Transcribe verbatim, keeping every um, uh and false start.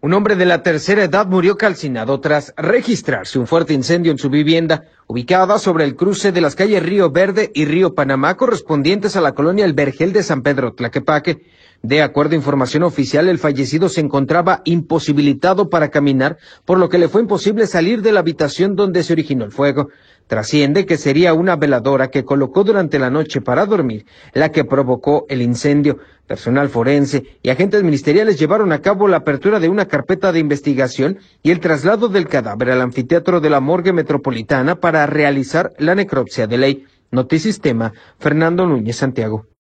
Un hombre de la tercera edad murió calcinado tras registrarse un fuerte incendio en su vivienda, ubicada sobre el cruce de las calles Río Verde y Río Panamá, correspondientes a la colonia El Vergel de San Pedro Tlaquepaque. De acuerdo a información oficial, el fallecido se encontraba imposibilitado para caminar, por lo que le fue imposible salir de la habitación donde se originó el fuego. Trasciende que sería una veladora que colocó durante la noche para dormir la que provocó el incendio. Personal forense y agentes ministeriales llevaron a cabo la apertura de una carpeta de investigación y el traslado del cadáver al anfiteatro de la Morgue Metropolitana para realizar la necropsia de ley. Notisistema, Fernando Núñez, Santiago.